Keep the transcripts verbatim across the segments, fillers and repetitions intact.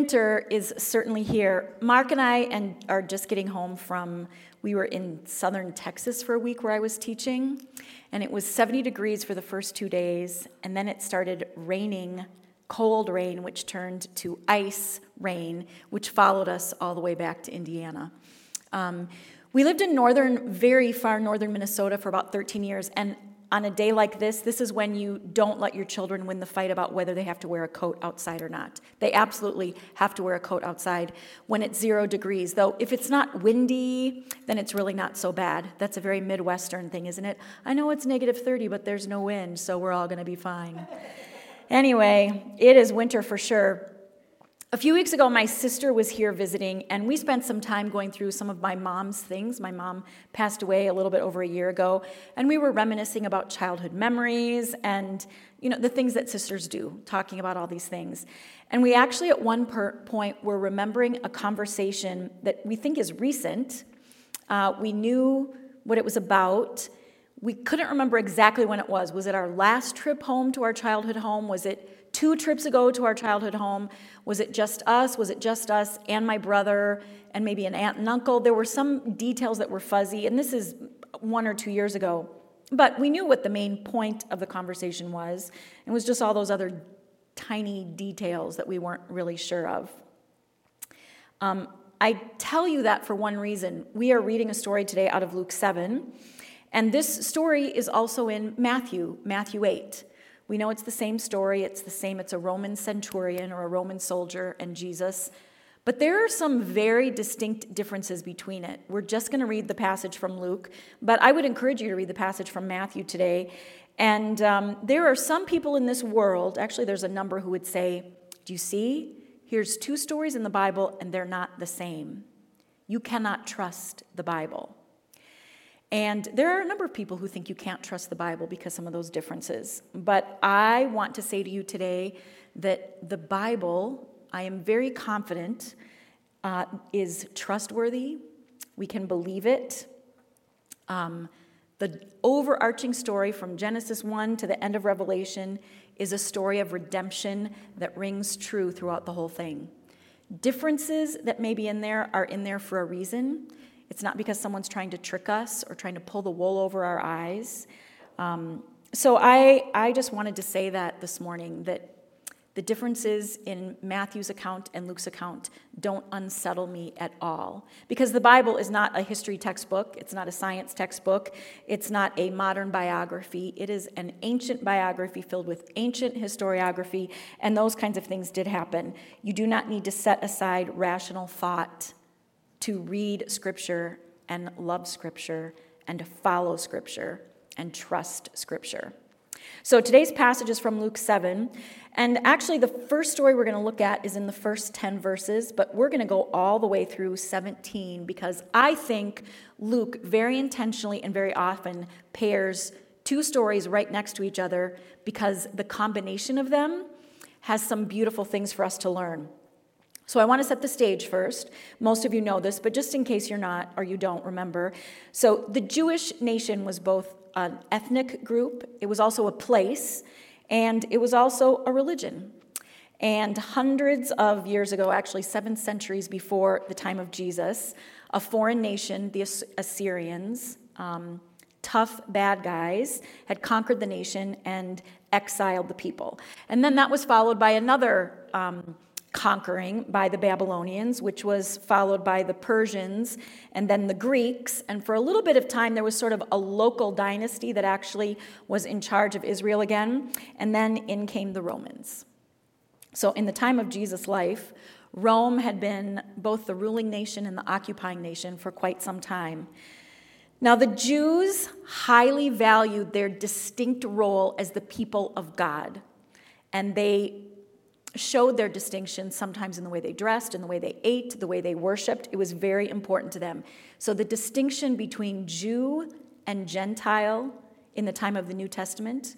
winter is certainly here. Mark and I and are just getting home from, we were in southern Texas for a week where I was teaching, and it was seventy degrees for the first two days, and then it started raining, cold rain, which turned to ice rain, which followed us all the way back to Indiana. Um, we lived in northern, very far northern Minnesota for about thirteen years, and on a day like this, this is when you don't let your children win the fight about whether they have to wear a coat outside or not. They absolutely have to wear a coat outside when it's zero degrees. Though if it's not windy, then it's really not so bad. That's a very Midwestern thing, isn't it? I know it's negative thirty, but there's no wind, so we're all going to be fine. Anyway, it is winter for sure. A few weeks ago, my sister was here visiting, and we spent some time going through some of my mom's things. My mom passed away a little bit over a year ago, and we were reminiscing about childhood memories and, you know, the things that sisters do, talking about all these things. And we actually, at one per- point, were remembering a conversation that we think is recent. Uh, we knew what it was about. We couldn't remember exactly when it was. Was it our last trip home to our childhood home? Was it two trips ago to our childhood home? Was it just us? Was it just us and my brother and maybe an aunt and uncle? There were some details that were fuzzy, and this is one or two years ago. But we knew what the main point of the conversation was. It was just all those other tiny details that we weren't really sure of. Um, I tell you that for one reason. We are reading a story today out of Luke seven, and this story is also in Matthew, Matthew eight. We know it's the same story. It's the same. It's a Roman centurion or a Roman soldier and Jesus. But there are some very distinct differences between it. We're just going to read the passage from Luke, but I would encourage you to read the passage from Matthew today. And um, there are some people in this world, actually there's a number who would say, do you see? Here's two stories in the Bible, and they're not the same. You cannot trust the Bible. And there are a number of people who think you can't trust the Bible because of some of those differences. But I want to say to you today that the Bible, I am very confident, uh, is trustworthy. We can believe it. Um, the overarching story from Genesis one to the end of Revelation is a story of redemption that rings true throughout the whole thing. Differences that may be in there are in there for a reason. It's not because someone's trying to trick us or trying to pull the wool over our eyes. Um, so I, I just wanted to say that this morning, that the differences in Matthew's account and Luke's account don't unsettle me at all. Because the Bible is not a history textbook. It's not a science textbook. It's not a modern biography. It is an ancient biography filled with ancient historiography, and those kinds of things did happen. You do not need to set aside rational thought to read Scripture and love Scripture and to follow Scripture and trust Scripture. So today's passage is from Luke seven, and actually the first story we're going to look at is in the first ten verses, but we're going to go all the way through seventeen because I think Luke very intentionally and very often pairs two stories right next to each other because the combination of them has some beautiful things for us to learn. So I want to set the stage first. Most of you know this, but just in case you're not or you don't remember. So the Jewish nation was both an ethnic group, it was also a place, and it was also a religion. And hundreds of years ago, actually seven centuries before the time of Jesus, a foreign nation, the Assyrians, um, tough bad guys, had conquered the nation and exiled the people. And then that was followed by another um conquering by the Babylonians, which was followed by the Persians and then the Greeks. And for a little bit of time, there was sort of a local dynasty that actually was in charge of Israel again. And then in came the Romans. So in the time of Jesus' life, Rome had been both the ruling nation and the occupying nation for quite some time. Now, the Jews highly valued their distinct role as the people of God, and they showed their distinction sometimes in the way they dressed, in the way they ate, the way they worshiped. It was very important to them. So the distinction between Jew and Gentile in the time of the New Testament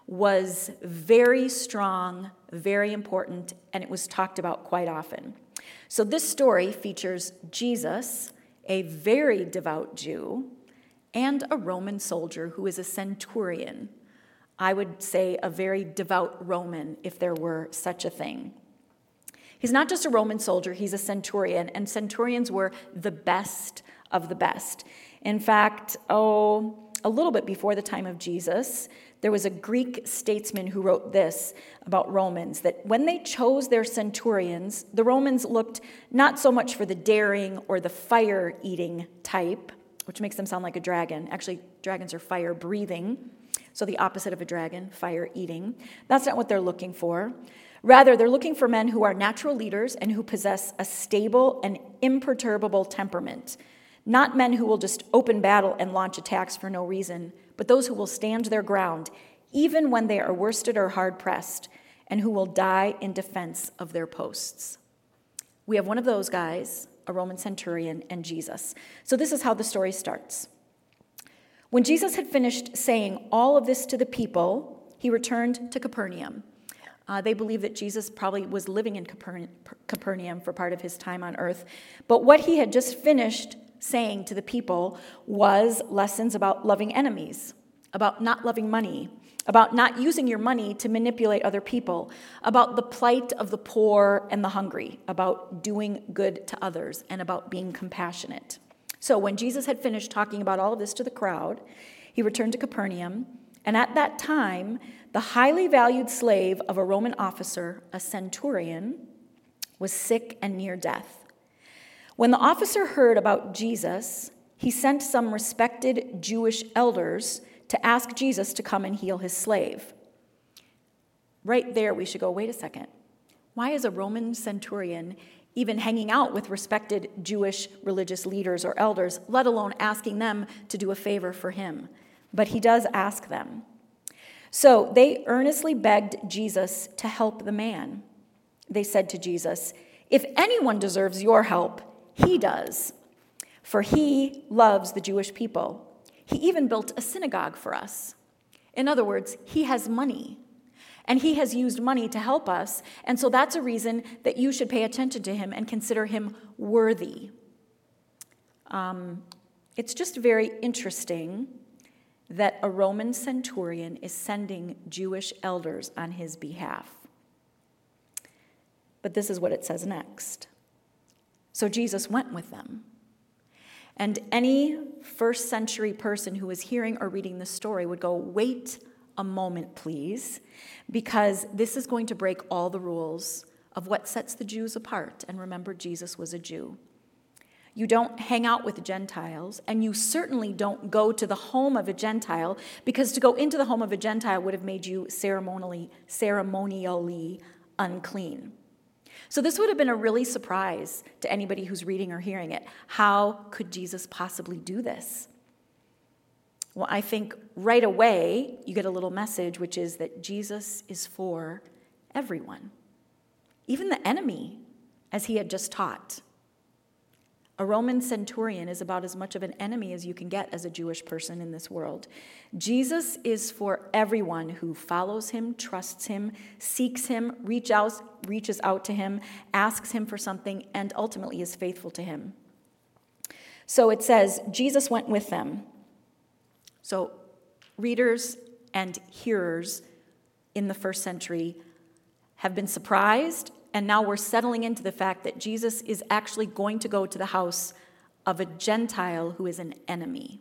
was very strong, very important, and it was talked about quite often. So this story features Jesus, a very devout Jew, and a Roman soldier who is a centurion. I would say a very devout Roman, if there were such a thing. He's not just a Roman soldier, he's a centurion, and centurions were the best of the best. In fact, oh, a little bit before the time of Jesus, there was a Greek statesman who wrote this about Romans, that when they chose their centurions, the Romans looked not so much for the daring or the fire-eating type, which makes them sound like a dragon. Actually, dragons are fire-breathing, so the opposite of a dragon, fire-eating. That's not what they're looking for. Rather, they're looking for men who are natural leaders and who possess a stable and imperturbable temperament, not men who will just open battle and launch attacks for no reason, but those who will stand their ground, even when they are worsted or hard-pressed, and who will die in defense of their posts. We have one of those guys, a Roman centurion, and Jesus. So this is how the story starts. When Jesus had finished saying all of this to the people, he returned to Capernaum. Uh, they believe that Jesus probably was living in Capern- Capernaum for part of his time on earth. But what he had just finished saying to the people was lessons about loving enemies, about not loving money, about not using your money to manipulate other people, about the plight of the poor and the hungry, about doing good to others, and about being compassionate. So when Jesus had finished talking about all of this to the crowd, he returned to Capernaum, and at that time, the highly valued slave of a Roman officer, a centurion, was sick and near death. When the officer heard about Jesus, he sent some respected Jewish elders to ask Jesus to come and heal his slave. Right there, we should go, wait a second. Why is a Roman centurion even hanging out with respected Jewish religious leaders or elders, let alone asking them to do a favor for him? But he does ask them. So they earnestly begged Jesus to help the man. They said to Jesus, "If anyone deserves your help, he does, for he loves the Jewish people. He even built a synagogue for us." In other words, he has money, and he has used money to help us, and so that's a reason that you should pay attention to him and consider him worthy. Um, it's just very interesting that a Roman centurion is sending Jewish elders on his behalf. But this is what it says next. So Jesus went with them. And any first century person who was hearing or reading this story would go, wait a moment, please, because this is going to break all the rules of what sets the Jews apart. And remember, Jesus was a Jew. You don't hang out with Gentiles, and you certainly don't go to the home of a Gentile, because to go into the home of a Gentile would have made you ceremonially, ceremonially unclean. So this would have been a really surprise to anybody who's reading or hearing it. How could Jesus possibly do this? Well, I think right away you get a little message, which is that Jesus is for everyone, even the enemy, as he had just taught. A Roman centurion is about as much of an enemy as you can get as a Jewish person in this world. Jesus is for everyone who follows him, trusts him, seeks him, reach out, reaches out to him, asks him for something, and ultimately is faithful to him. So it says, Jesus went with them. So readers and hearers in the first century have been surprised, and now we're settling into the fact that Jesus is actually going to go to the house of a Gentile who is an enemy.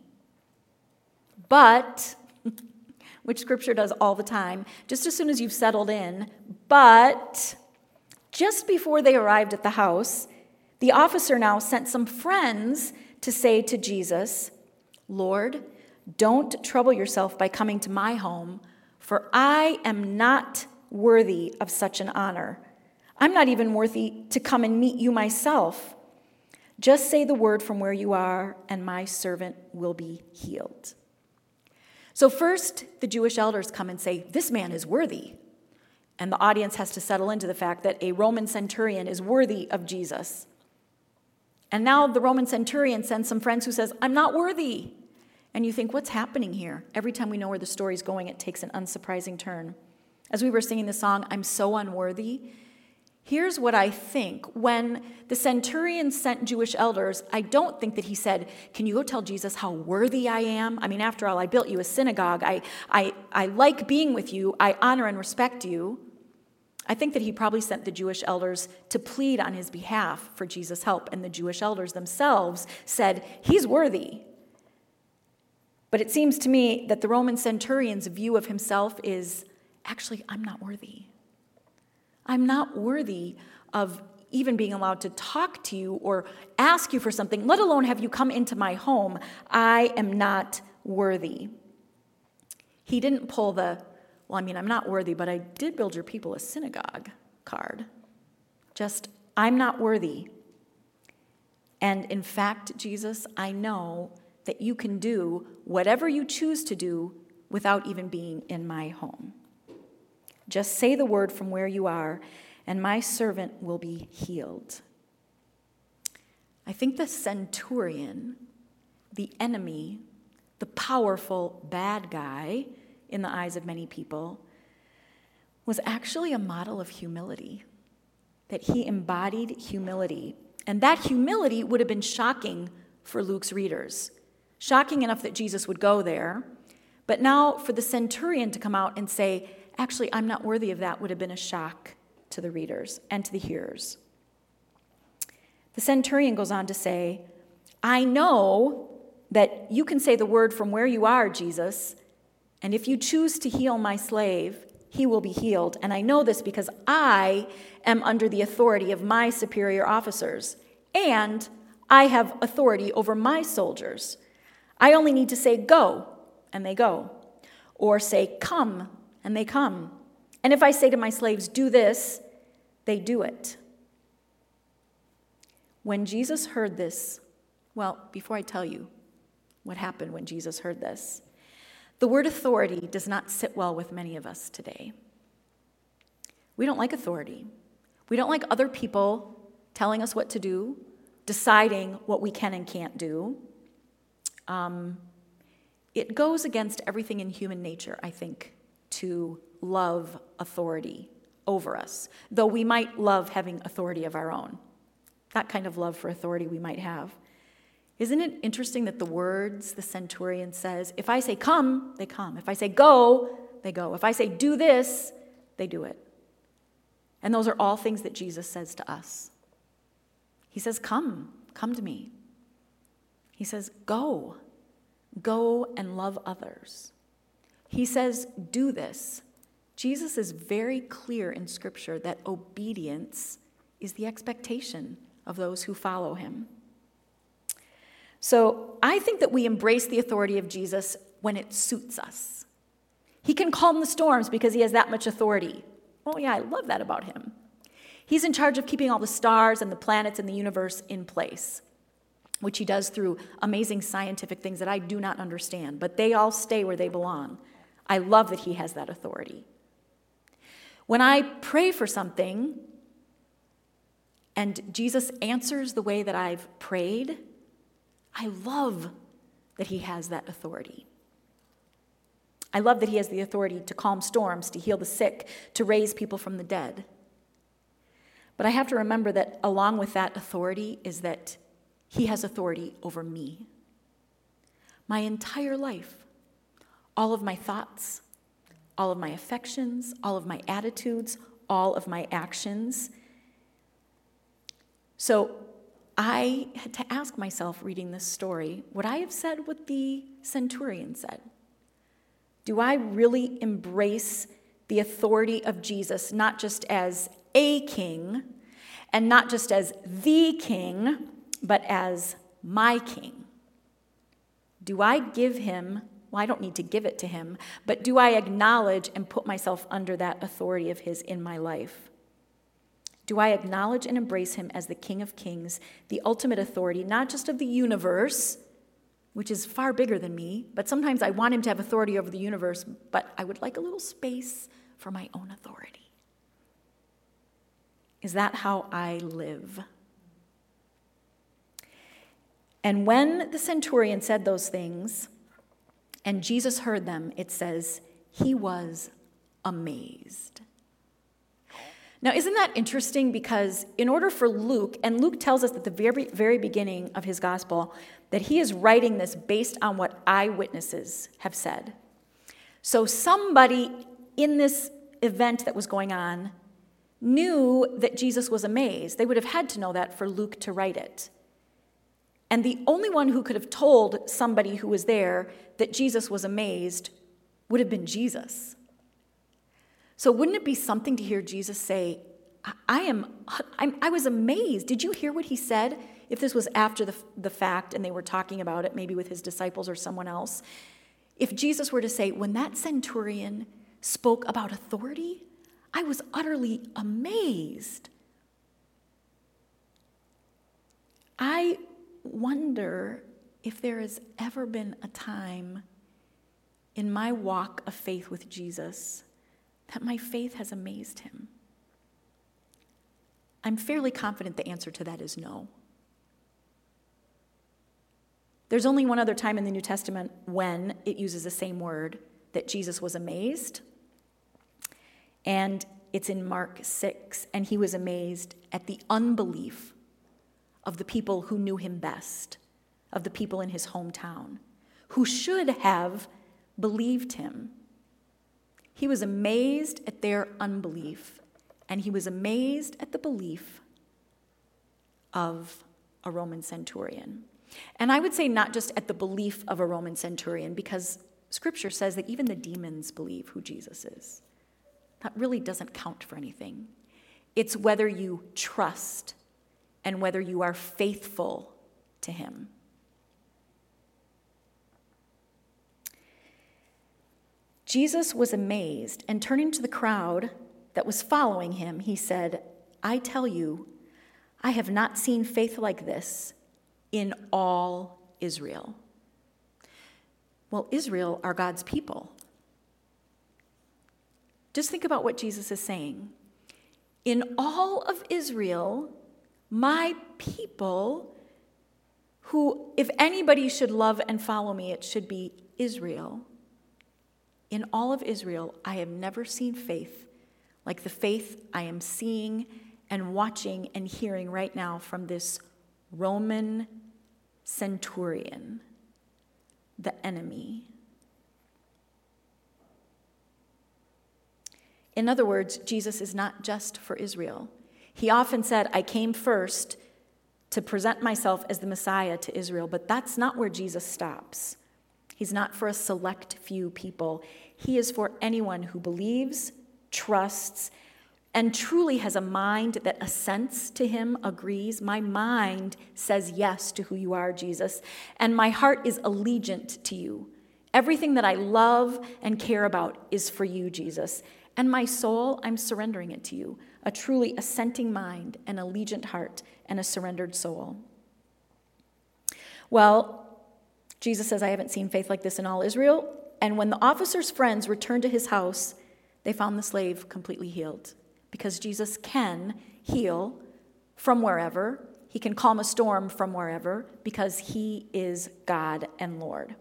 But, which Scripture does all the time, just as soon as you've settled in, but just before they arrived at the house, the officer now sent some friends to say to Jesus, "Lord, don't trouble yourself by coming to my home, for I am not worthy of such an honor. I'm not even worthy to come and meet you myself. Just say the word from where you are, and my servant will be healed." So first, the Jewish elders come and say, this man is worthy. And the audience has to settle into the fact that a Roman centurion is worthy of Jesus. And now the Roman centurion sends some friends who says, I'm not worthy. And you think, what's happening here? Every time we know where the story's going, it takes an unsurprising turn. As we were singing the song, I'm so unworthy, here's what I think. When the centurion sent Jewish elders, I don't think that he said, can you go tell Jesus how worthy I am? I mean, after all, I built you a synagogue. I, I, I like being with you. I honor and respect you. I think that he probably sent the Jewish elders to plead on his behalf for Jesus' help, and the Jewish elders themselves said, he's worthy. But it seems to me that the Roman centurion's view of himself is, actually, I'm not worthy. I'm not worthy of even being allowed to talk to you or ask you for something, let alone have you come into my home. I am not worthy. He didn't pull the, well, I mean, I'm not worthy, but I did build your people a synagogue card. Just, I'm not worthy. And in fact, Jesus, I know that you can do whatever you choose to do without even being in my home. Just say the word from where you are, and my servant will be healed. I think the centurion, the enemy, the powerful bad guy in the eyes of many people, was actually a model of humility, that he embodied humility. And that humility would have been shocking for Luke's readers. Shocking enough that Jesus would go there. But now for the centurion to come out and say, actually, I'm not worthy of that, would have been a shock to the readers and to the hearers. The centurion goes on to say, I know that you can say the word from where you are, Jesus, and if you choose to heal my slave, he will be healed. And I know this because I am under the authority of my superior officers, and I have authority over my soldiers. I only need to say, go, and they go, or say, come, and they come. And if I say to my slaves, do this, they do it. When Jesus heard this, well, before I tell you what happened when Jesus heard this, the word authority does not sit well with many of us today. We don't like authority. We don't like other people telling us what to do, deciding what we can and can't do. Um, it goes against everything in human nature, I think, to love authority over us, though we might love having authority of our own. That kind of love for authority we might have. Isn't it interesting that the words the centurion says, if I say come, they come. If I say go, they go. If I say do this, they do it. And those are all things that Jesus says to us. He says, come, come to me. He says, go, go and love others. He says, do this. Jesus is very clear in Scripture that obedience is the expectation of those who follow him. So I think that we embrace the authority of Jesus when it suits us. He can calm the storms because he has that much authority. Oh yeah, I love that about him. He's in charge of keeping all the stars and the planets and the universe in place, which he does through amazing scientific things that I do not understand, but they all stay where they belong. I love that he has that authority. When I pray for something and Jesus answers the way that I've prayed, I love that he has that authority. I love that he has the authority to calm storms, to heal the sick, to raise people from the dead. But I have to remember that along with that authority is that he has authority over me. My entire life, all of my thoughts, all of my affections, all of my attitudes, all of my actions. So I had to ask myself, reading this story, would I have said what the centurion said? Do I really embrace the authority of Jesus, not just as a king, and not just as the king, but as my king? Do I give him, well, I don't need to give it to him, but do I acknowledge and put myself under that authority of his in my life? Do I acknowledge and embrace him as the King of Kings, the ultimate authority, not just of the universe, which is far bigger than me, but sometimes I want him to have authority over the universe, but I would like a little space for my own authority. Is that how I live? And when the centurion said those things, and Jesus heard them, it says, he was amazed. Now, isn't that interesting? Because in order for Luke, and Luke tells us at the very, very beginning of his gospel, that he is writing this based on what eyewitnesses have said. So somebody in this event that was going on knew that Jesus was amazed. They would have had to know that for Luke to write it. And the only one who could have told somebody who was there that Jesus was amazed would have been Jesus. So wouldn't it be something to hear Jesus say, I am, I'm, I was amazed. Did you hear what he said? If this was after the, the fact and they were talking about it, maybe with his disciples or someone else. If Jesus were to say, when that centurion spoke about authority, I was utterly amazed. I wonder if there has ever been a time in my walk of faith with Jesus that my faith has amazed him. I'm fairly confident the answer to that is no. There's only one other time in the New Testament when it uses the same word, that Jesus was amazed. And it's in Mark six, and he was amazed at the unbelief of the people who knew him best, of the people in his hometown, who should have believed him. He was amazed at their unbelief, and he was amazed at the belief of a Roman centurion. And I would say not just at the belief of a Roman centurion, because Scripture says that even the demons believe who Jesus is. That really doesn't count for anything. It's whether you trust and whether you are faithful to him. Jesus was amazed, and turning to the crowd that was following him, he said, I tell you, I have not seen faith like this in all Israel. Well, Israel are God's people. Just think about what Jesus is saying. In all of Israel, my people, who, if anybody should love and follow me, it should be Israel. In all of Israel, I have never seen faith like the faith I am seeing and watching and hearing right now from this Roman centurion, the enemy. In other words, Jesus is not just for Israel. He often said, I came first to present myself as the Messiah to Israel, but that's not where Jesus stops. He's not for a select few people. He is for anyone who believes, trusts, and truly has a mind that assents to him, agrees. My mind says yes to who you are, Jesus, and my heart is allegiant to you. Everything that I love and care about is for you, Jesus. And my soul, I'm surrendering it to you. A truly assenting mind, an allegiant heart, and a surrendered soul. Well, Jesus says, I haven't seen faith like this in all Israel. And when the officer's friends returned to his house, they found the slave completely healed. Because Jesus can heal from wherever. He can calm a storm from wherever, because he is God and Lord.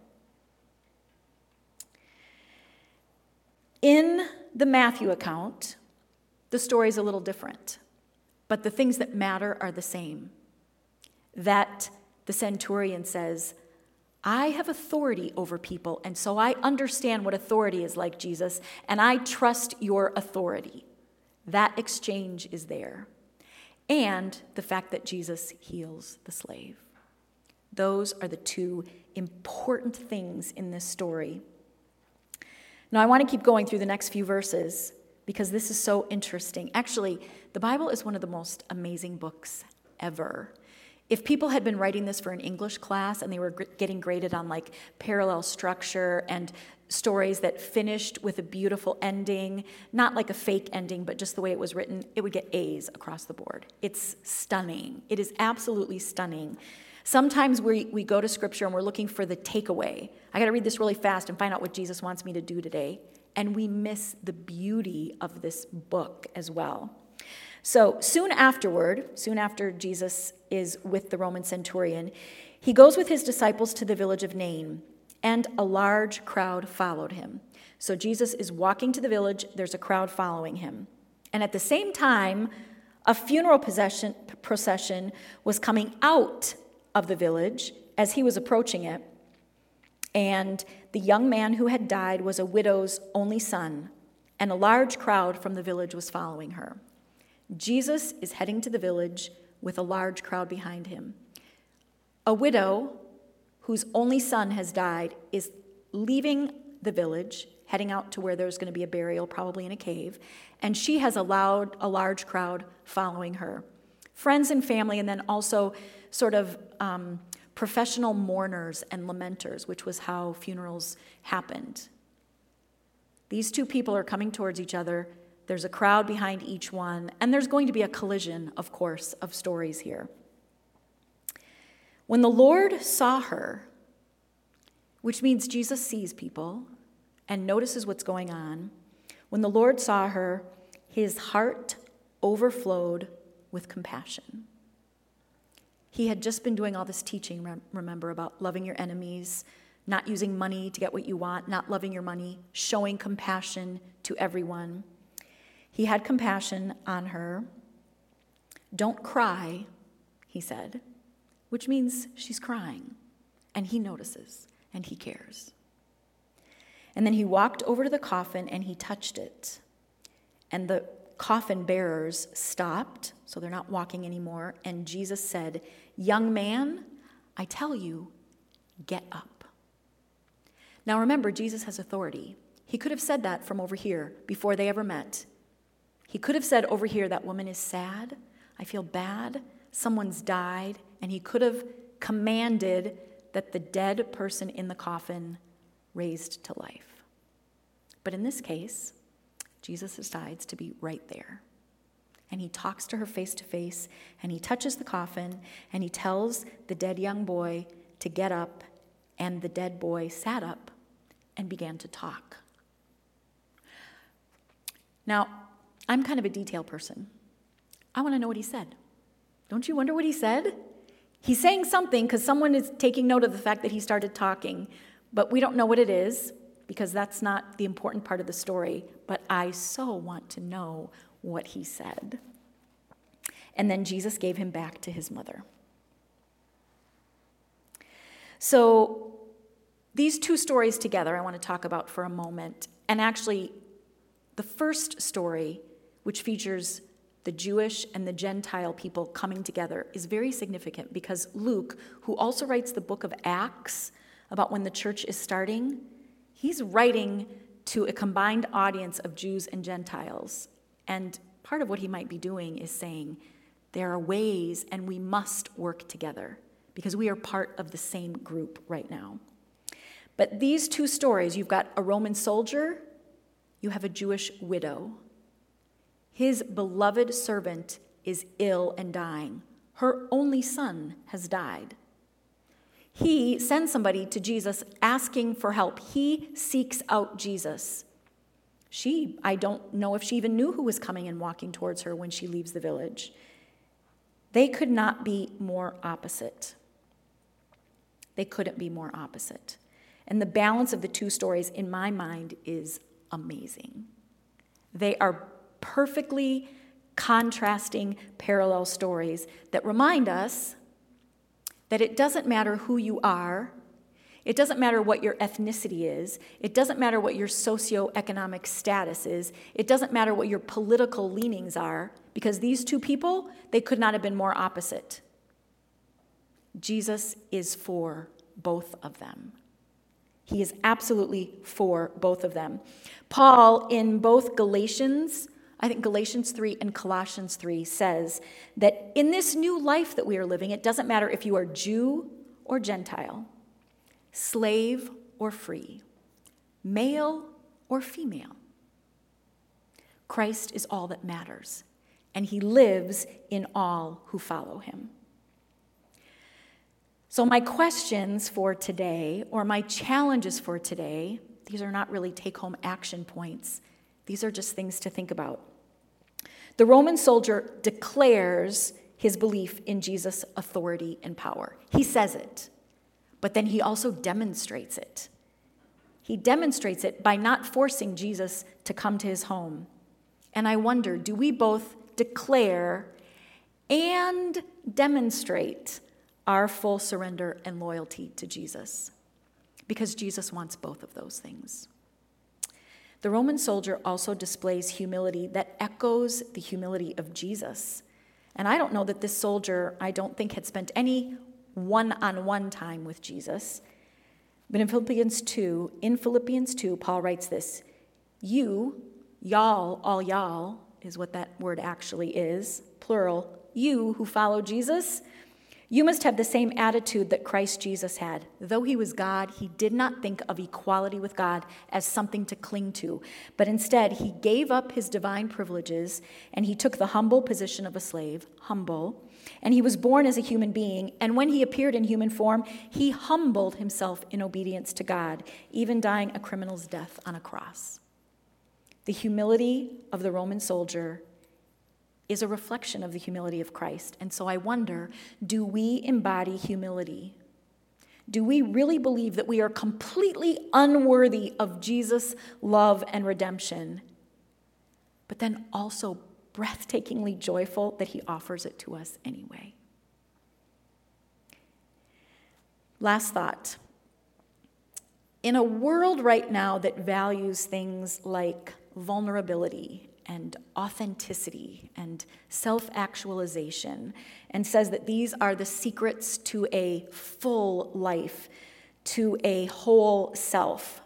In the Matthew account, the story is a little different, but the things that matter are the same. That the centurion says, I have authority over people, and so I understand what authority is like, Jesus, and I trust your authority. That exchange is there. And the fact that Jesus heals the slave. Those are the two important things in this story. Now, I want to keep going through the next few verses because this is so interesting. Actually, the Bible is one of the most amazing books ever. If people had been writing this for an English class and they were getting graded on like parallel structure and stories that finished with a beautiful ending, not like a fake ending, but just the way it was written, it would get A's across the board. It's stunning. It is absolutely stunning. Sometimes we, we go to Scripture and we're looking for the takeaway. I got to read this really fast and find out what Jesus wants me to do today. And we miss the beauty of this book as well. So soon afterward, soon after Jesus is with the Roman centurion, he goes with his disciples to the village of Nain, and a large crowd followed him. So Jesus is walking to the village, there's a crowd following him. And at the same time, a funeral procession, procession was coming out of the village as he was approaching it. And the young man who had died was a widow's only son, and a large crowd from the village was following her. Jesus is heading to the village with a large crowd behind him. A widow whose only son has died is leaving the village, heading out to where there's going to be a burial, probably in a cave, and she has allowed a large crowd following her. Friends and family, and then also sort of um, professional mourners and lamenters, which was how funerals happened. These two people are coming towards each other. There's a crowd behind each one, and there's going to be a collision, of course, of stories here. When the Lord saw her, which means Jesus sees people and notices what's going on, when the Lord saw her, his heart overflowed with compassion. He had just been doing all this teaching, remember, about loving your enemies, not using money to get what you want, not loving your money, showing compassion to everyone. He had compassion on her. Don't cry, he said, which means she's crying, and he notices, and he cares. And then he walked over to the coffin, and he touched it, and the coffin bearers stopped, so they're not walking anymore, and Jesus said, "Young man, I tell you, get up." Now remember, Jesus has authority. He could have said that from over here before they ever met. He could have said over here, that woman is sad, I feel bad, someone's died, and he could have commanded that the dead person in the coffin raised to life. But in this case, Jesus decides to be right there. And he talks to her face to face, and he touches the coffin, and he tells the dead young boy to get up, and the dead boy sat up and began to talk. Now, I'm kind of a detail person. I want to know what he said. Don't you wonder what he said? He's saying something because someone is taking note of the fact that he started talking, but we don't know what it is because that's not the important part of the story, but I so want to know what he said. And then Jesus gave him back to his mother. So these two stories together I want to talk about for a moment. And actually, the first story, which features the Jewish and the Gentile people coming together, is very significant because Luke, who also writes the book of Acts about when the church is starting, he's writing to a combined audience of Jews and Gentiles. And part of what he might be doing is saying, there are ways and we must work together because we are part of the same group right now. But these two stories, you've got a Roman soldier, you have a Jewish widow. His beloved servant is ill and dying. Her only son has died. He sends somebody to Jesus asking for help. He seeks out Jesus. She, I don't know if she even knew who was coming and walking towards her when she leaves the village. They could not be more opposite. They couldn't be more opposite. And the balance of the two stories, in my mind, is amazing. They are perfectly contrasting parallel stories that remind us that it doesn't matter who you are, it doesn't matter what your ethnicity is, it doesn't matter what your socioeconomic status is, it doesn't matter what your political leanings are, because these two people, they could not have been more opposite. Jesus is for both of them. He is absolutely for both of them. Paul, in both Galatians, I think Galatians three and Colossians three, says that in this new life that we are living, it doesn't matter if you are Jew or Gentile, slave or free, male or female. Christ is all that matters, and he lives in all who follow him. So my questions for today, or my challenges for today, these are not really take-home action points. These are just things to think about. The Roman soldier declares his belief in Jesus' authority and power. He says it, but then he also demonstrates it. He demonstrates it by not forcing Jesus to come to his home. And I wonder, do we both declare and demonstrate our full surrender and loyalty to Jesus? Because Jesus wants both of those things. the Roman soldier also displays humility that echoes the humility of Jesus. And I don't know that this soldier, I don't think, had spent any one-on-one time with Jesus. But in Philippians two, in Philippians two, Paul writes this, you, y'all, all y'all is what that word actually is, plural, you who follow Jesus, you must have the same attitude that Christ Jesus had. Though he was God, he did not think of equality with God as something to cling to, but instead he gave up his divine privileges and he took the humble position of a slave, humble, and he was born as a human being, and when he appeared in human form, he humbled himself in obedience to God, even dying a criminal's death on a cross. The humility of the Roman soldier is a reflection of the humility of Christ. And so I wonder, do we embody humility? Do we really believe that we are completely unworthy of Jesus' love and redemption, but then also breathtakingly joyful that he offers it to us anyway? Last thought. In a world right now that values things like vulnerability and authenticity and self-actualization, and says that these are the secrets to a full life, to a whole self,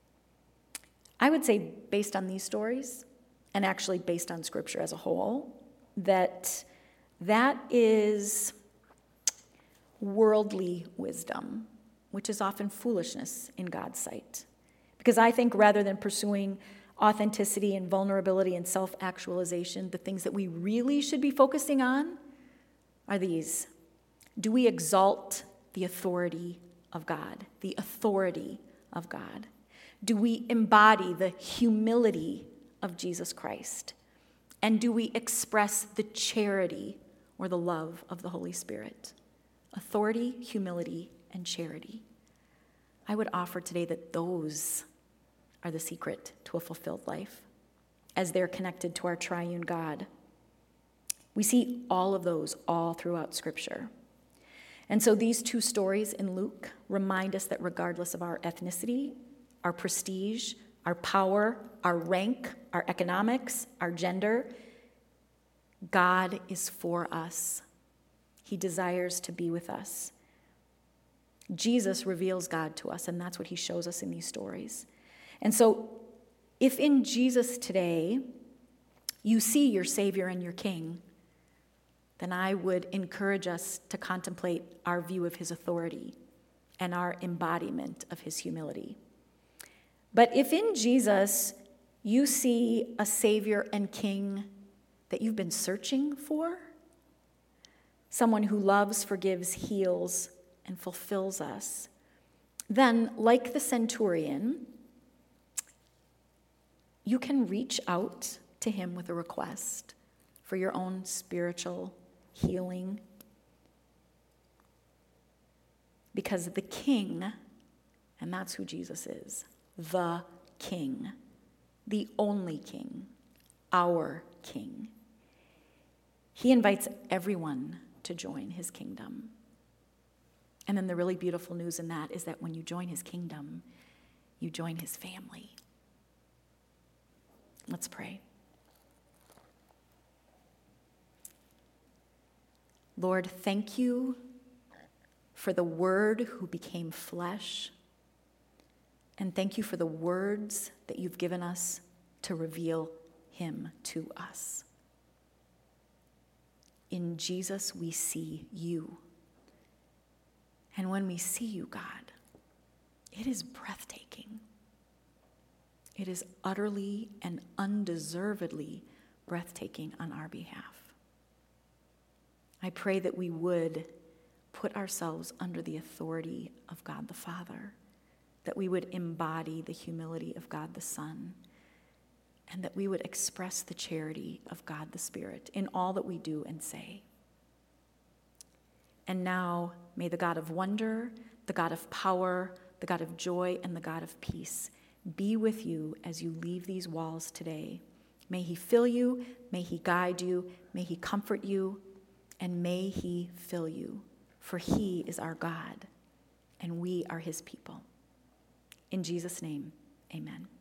I would say, based on these stories, and actually based on Scripture as a whole, that that is worldly wisdom, which is often foolishness in God's sight. Because I think rather than pursuing authenticity and vulnerability and self-actualization, the things that we really should be focusing on are these. Do we exalt the authority of God? The authority of God. Do we embody the humility of Jesus Christ? And do we express the charity or the love of the Holy Spirit? Authority, humility, and charity. I would offer today that those are the secret to a fulfilled life, as they're connected to our triune God. We see all of those all throughout Scripture. And so these two stories in Luke remind us that regardless of our ethnicity, our prestige, our power, our rank, our economics, our gender, God is for us. He desires to be with us. Jesus reveals God to us, and that's what he shows us in these stories. And so, if in Jesus today you see your Savior and your King, then I would encourage us to contemplate our view of his authority and our embodiment of his humility. But if in Jesus you see a Savior and King that you've been searching for, someone who loves, forgives, heals, and fulfills us, then, like the centurion, you can reach out to him with a request for your own spiritual healing. Because the King, and that's who Jesus is, the King, the only King, our King, he invites everyone to join his kingdom. And then the really beautiful news in that is that when you join his kingdom, you join his family. Let's pray. Lord, thank you for the Word who became flesh, and thank you for the words that you've given us to reveal him to us. In Jesus, we see you. And when we see you, God, it is breathtaking. It is utterly and undeservedly breathtaking on our behalf. I pray that we would put ourselves under the authority of God the Father, that we would embody the humility of God the Son, and that we would express the charity of God the Spirit in all that we do and say. And now, may the God of wonder, the God of power, the God of joy, and the God of peace be with you as you leave these walls today. May he fill you, may he guide you, may he comfort you, and may he fill you, for he is our God, and we are his people. In Jesus' name, amen.